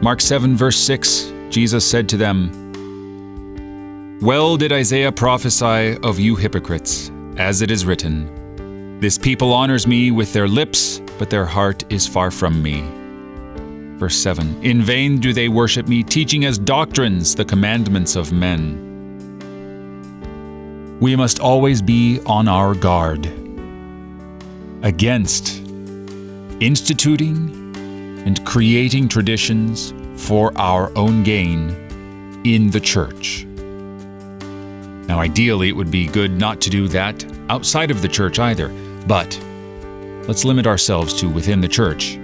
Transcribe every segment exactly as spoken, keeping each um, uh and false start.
Mark seven, verse six, Jesus said to them, "Well did Isaiah prophesy of you hypocrites, as it is written, 'This people honors me with their lips, but their heart is far from me.'" Verse seven, "In vain do they worship me, teaching as doctrines the commandments of men." We must always be on our guard against instituting and creating traditions for our own gain in the church. Now, ideally, it would be good not to do that outside of the church either, but let's limit ourselves to within the church.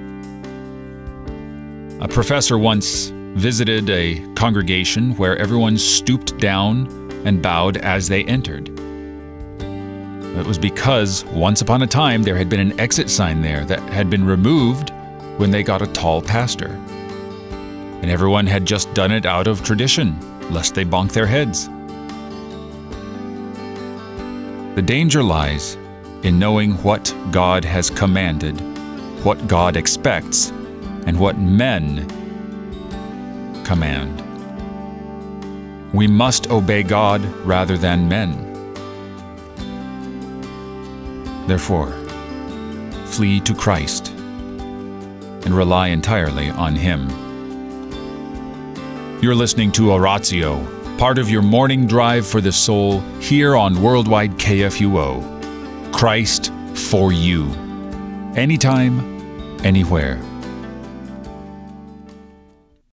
A professor once visited a congregation where everyone stooped down and bowed as they entered. It was because once upon a time there had been an exit sign there that had been removed when they got a tall pastor. And everyone had just done it out of tradition, lest they bonk their heads. The danger lies in knowing what God has commanded, what God expects, and what men command. We must obey God rather than men. Therefore, flee to Christ and rely entirely on Him. You're listening to Oratio, part of your morning drive for the soul here on Worldwide K F U O. Christ for you. Anytime, anywhere.